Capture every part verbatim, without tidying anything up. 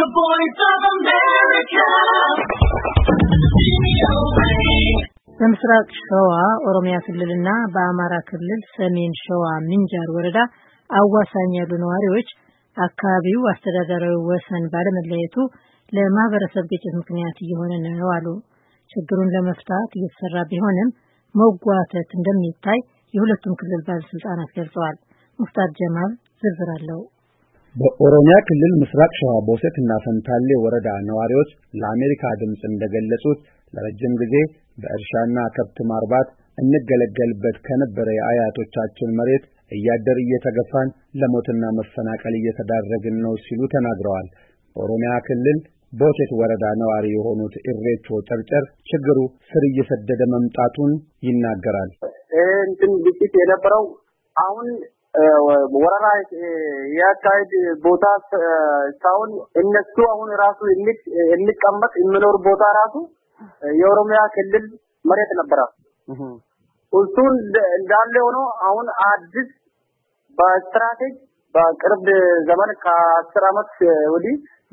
voice of America. በምስራቅ ሸዋ ኦሮሚያ ክልልና በአማራ ክልል ሰሜን ሸዋ ምንጃር ወረዳ አዋሳኝ ያሉ ነዋሪዎች አካባቢው አስተዳደራዊ ወሰን ባለመለየቱ ለማህበረሰብ ግጭት ምክንያት እየሆነ ነው አሉ። ችግሩን ለመፍታት እየተሰራ ቢሆንም መጓተት እንደሚታይ የሁለቱም ክልል ባለስልጣናት ገልጸዋል። ሙፍታር ጀማል ዝርዝር አለው። በኦሮሚያ ክልል ምስራቅ ሸዋ ቦሰትና ፈንታሌ ወረዳ ነዋሪዎች ለአሜሪካ ድምጽ እንደገለጹት ለረጅም ጊዜ በእርሻና ከብት ማርባት እንገለገልበት ከነበረ የአያቶቻችን መሬት እያደር እየተገፋን ለሞትና መፈናቀል እየተዳረግን ነው ሲሉ ተናግረዋል። ኦሮሚያ ክልል ቦሴት ወረዳ ነዋሪ የሆኑት ኢሬቾ ጨርጨር ችግሩ ስር እየሰደደ መምጣቱን ይናገራል። እንትን ግጭት የነበረው አሁን ወረራ ያካሄድ ቦታ ሳይሆን እነሱ አሁን ራሱ እንቀመጥ የሚኖር ቦታ ራሱ የኦሮሚያ ክልል መሬት ነበር። እሱን እንዳለ ሆኖ አሁን አዲስ በስትራቴጂ በቅርብ ዘመን ከአስር አመት ወዲህ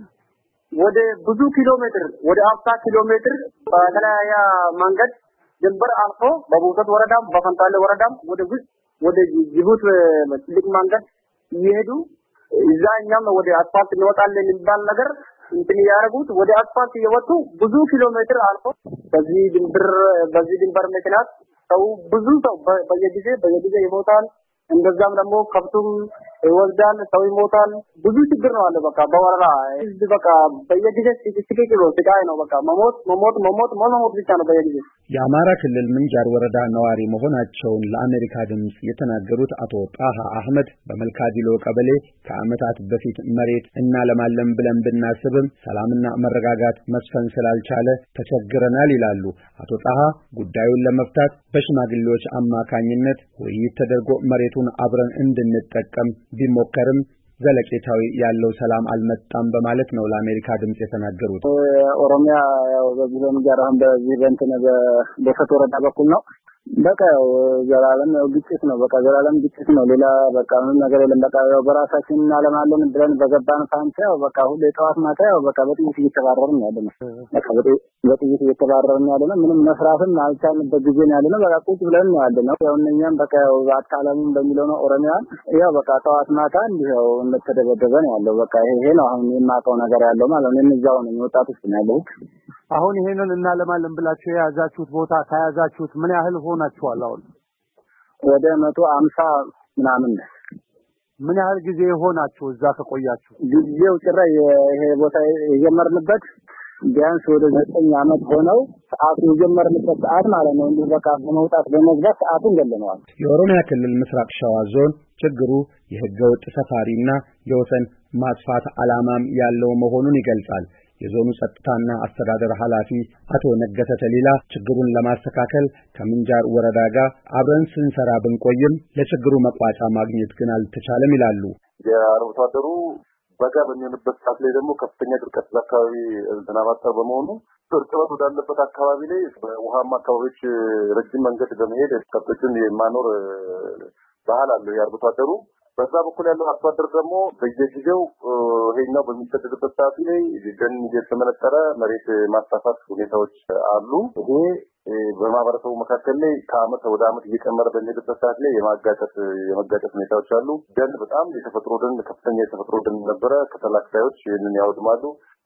ወደ ብዙ ኪሎ ሜትር ወደ አምሳ ኪሎ ሜትር በተለያየ መንገድ ድንበር አልፎ በቦሰት ወረዳም በፈንታሌ ወረዳም ወደ ወደ ጅቡቲ ትልቅ መንገድ ይሄዱ እዛኛም ወደ አስፋልት እንወጣለን የሚባል ነገር እንትን ያረጉት ወደ አስፋልት እየወጡ ብዙ ኪሎ ሜትር አልፎ በዚህ ድንበር በዚህ ድንበር ምክንያት ሰው ብዙ ሰው በየጊዜ በየጊዜ ይሞታል። እንደዛም ደግሞ ከብቱም ይወልዳል፣ ሰው ይሞታል። ብዙ ችግር ነው አለ። በቃ በወረራ ህዝብ በቃ በየጊዜ ሲሲሲኪሎ ሲጋይ ነው በቃ መሞት መሞት መሞት መሞት ብቻ ነው በየጊዜ። የአማራ ክልል ምንጃር ወረዳ ነዋሪ መሆናቸውን ለአሜሪካ ድምጽ የተናገሩት አቶ ጣሃ አህመድ በመልካዲሎ ቀበሌ ከአመታት በፊት መሬት እናለማለን ብለን ብናስብም ሰላምና መረጋጋት መስፈን ስላልቻለ ተቸግረናል ይላሉ። አቶ ጣሃ ጉዳዩን ለመፍታት በሽማግሌዎች አማካኝነት ውይይት ተደርጎ መሬቱን አብረን እንድንጠቀም ቢሞከርም ዘለቄታዊ ያለው ሰላም አልመጣም በማለት ነው ለአሜሪካ ድምጽ የተናገሩት። ኦሮሚያ ያው በዚህ በምጃራም በዚህ በእንትን በቦሰት ወረዳ በኩል ነው። በቃ ዘላለም ግጭት ነው። በቃ ዘላለም ግጭት ነው። ሌላ በቃ ምን ነገር የለም። በቃ ያው በራሳችን እናለማለን ብለን በገባን ፋንታ ያው በቃ ሁሌ ጠዋት ማታ ያው በቃ በጥይት እየተባረርን ያለነው በቃ በጥይት እየተባረርን ያለነው ምንም መስራትም አልቻልንበት ጊዜ ነው ያለነው። በቃ ቁጭ ብለን ነው ያለነው። ያው እኛም በቃ ያው አታላምን በሚለው ነው ኦሮሚያ ያው በቃ ጠዋት ማታ እንዲው እንደተደበደበ ነው ያለው። በቃ ይሄ ነው አሁን የማውቀው ነገር ያለው ማለት ነው። እነዛው ነው ወጣቶች ነው ያለው። አሁን ይሄንን እናለማለን ብላችሁ የያዛችሁት ቦታ ካያዛችሁት ምን ያህል ሆናችኋል? አሁን ወደ መቶ ሃምሳ ምናምን። ምን ያህል ጊዜ ሆናችሁ እዛ ከቆያችሁ? ጊዜው ጭራ ይሄ ቦታ የጀመርንበት ቢያንስ ወደ ዘጠኝ አመት ሆነው ሰዓቱ የጀመርንበት ሰዓት ማለት ነው። እንዴ በቃ በመውጣት በመግባት ሰዓቱን ገለነዋል። የኦሮሚያ ክልል ምስራቅ ሸዋ ዞን ችግሩ የህገወጥ ሰፋሪና የወሰን ማስፋት ዓላማም ያለው መሆኑን ይገልጻል። የዞኑ ጸጥታና አስተዳደር ኃላፊ አቶ ነገሰ ተሊላ ችግሩን ለማስተካከል ከምንጃር ወረዳ ጋር አብረን ስንሰራ ብንቆይም ለችግሩ መቋጫ ማግኘት ግን አልተቻለም ይላሉ። የአርብቶ አደሩ በጋ በሚሆንበት ሰዓት ላይ ደግሞ ከፍተኛ ድርቀት አካባቢ ዝናባታ በመሆኑ እርጥበት ወዳለበት አካባቢ ላይ በውሃማ አካባቢዎች ረጅም መንገድ በመሄድ ከብቶችን የማኖር ባህል አለው የአርብቶ አደሩ። በዛ በኩል ያለው አርሶ አደር ደግሞ በየጊዜው ሄኛው በሚሰደድበት ሰዓት ላይ ደን እየተመነጠረ መሬት ማስፋፋት ሁኔታዎች አሉ። ይሄ በማህበረሰቡ መካከል ላይ ከአመት ወደ አመት እየጨመረ በሚሄድበት ሰዓት ላይ የማጋጨት የመጋጨት ሁኔታዎች አሉ። ደን በጣም የተፈጥሮ ደን ከፍተኛ የተፈጥሮ ደን ነበረ። ከተላካዮች ይህንን ያወድማሉ።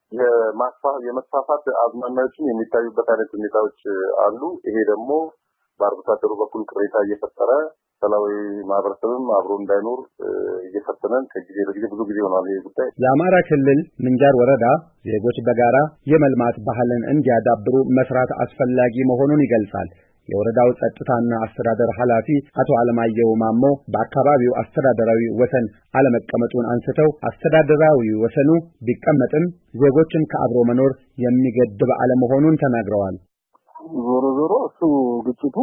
የመስፋፋት አዝማሚያዎችን የሚታዩበት አይነት ሁኔታዎች አሉ። ይሄ ደግሞ በአርብቶ አደሩ በኩል ቅሬታ እየፈጠረ ሰላማዊ ማህበረሰብም አብሮ እንዳይኖር እየፈተነን ከጊዜ ወደ ብዙ ጊዜ ሆኗል። ይሄ ጉዳይ የአማራ ክልል ምንጃር ወረዳ ዜጎች በጋራ የመልማት ባህልን እንዲያዳብሩ መስራት አስፈላጊ መሆኑን ይገልጻል። የወረዳው ጸጥታና አስተዳደር ኃላፊ አቶ አለማየሁ ማሞ በአካባቢው አስተዳደራዊ ወሰን አለመቀመጡን አንስተው አስተዳደራዊ ወሰኑ ቢቀመጥም ዜጎችን ከአብሮ መኖር የሚገድብ አለመሆኑን ተናግረዋል። ዞሮ ዞሮ እሱ ግጭቱ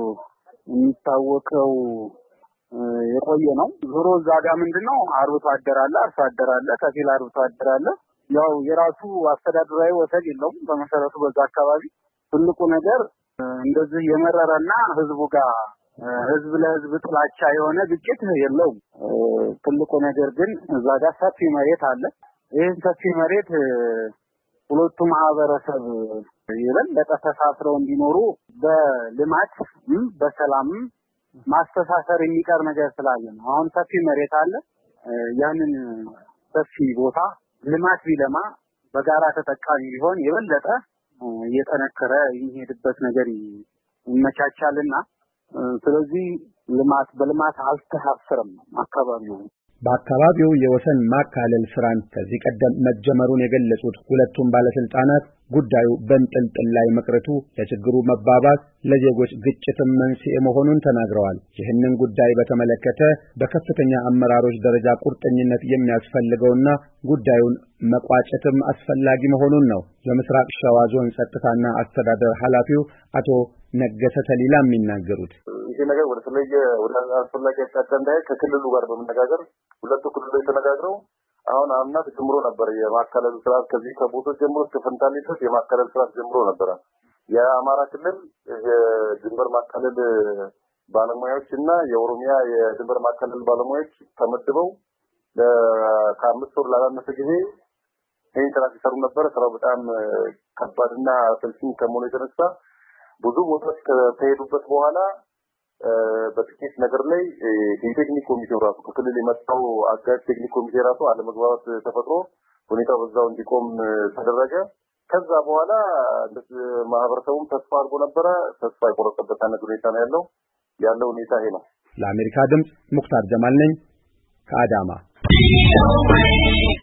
የሚታወቀው የቆየ ነው። ዞሮ ዛጋ ምንድነው አርብቶ አደር አለ፣ አርሶ አደር አለ፣ ከፊል አርብቶ አደር አለ። ያው የራሱ አስተዳደራዊ ወሰን የለውም በመሰረቱ በዛ አካባቢ። ትልቁ ነገር እንደዚህ የመረረና ህዝቡ ጋር ህዝብ ለህዝብ ጥላቻ የሆነ ግጭት የለውም። ትልቁ ነገር ግን እዛ ጋር ሰፊ መሬት አለ። ይህን ሰፊ መሬት ሁለቱ ማህበረሰብ የበለጠ ተሳስረው እንዲኖሩ በልማት በሰላም ማስተሳሰር የሚቀር ነገር ስላለ ነው። አሁን ሰፊ መሬት አለ። ያንን ሰፊ ቦታ ልማት ቢለማ በጋራ ተጠቃሚ ቢሆን የበለጠ እየጠነከረ የሚሄድበት ነገር ይመቻቻልና ስለዚህ ልማት በልማት አልተሳሰረም አካባቢው። በአካባቢው የወሰን ማካለል ስራን ከዚህ ቀደም መጀመሩን የገለጹት ሁለቱም ባለስልጣናት ጉዳዩ በእንጥልጥል ላይ መቅረቱ ለችግሩ መባባስ ለዜጎች ግጭትም መንስኤ መሆኑን ተናግረዋል። ይህንን ጉዳይ በተመለከተ በከፍተኛ አመራሮች ደረጃ ቁርጠኝነት የሚያስፈልገውና ጉዳዩን መቋጨትም አስፈላጊ መሆኑን ነው የምስራቅ ሸዋ ዞን ጸጥታና አስተዳደር ኃላፊው አቶ ነገሰ ተሊላ የሚናገሩት። ይሄ ነገር ወደ ተለየ ወደ አስፈላጊ አቅጣጫ እንዳይ ከክልሉ ጋር በመነጋገር ሁለቱ ክልሎች ተነጋግረው አሁን አምና ጀምሮ ነበር የማካለል ስራ ከዚህ ከቦቶ ጀምሮ እስከ ፈንታሌ ድረስ የማካለል ስራ ጀምሮ ነበር። የአማራ ክልል የድንበር ማካለል ባለሙያዎችና የኦሮሚያ የድንበር ማካለል ባለሙያዎች ተመድበው ከአምስት ወር ላላነሰ ጊዜ ይህን ስራ ሲሰሩ ነበር። ስራው በጣም ከባድና አሰልቺ ከመሆኑ የተነሳ ብዙ ቦታዎች ከተሄዱበት በኋላ በጥቂት ነገር ላይ የቴክኒክ ኮሚቴው ራሱ ከክልል የመጣው አጋዥ ቴክኒክ ኮሚቴ ራሱ አለመግባባት ተፈጥሮ ሁኔታው በዛው እንዲቆም ተደረገ። ከዛ በኋላ ማህበረሰቡም ተስፋ አድርጎ ነበር። ተስፋ የቆረጠበት ሁኔታ ነው ያለው ያለው ሁኔታ ይሄ ነው። ለአሜሪካ ድምጽ ሙክታር ጀማል ነኝ ከአዳማ።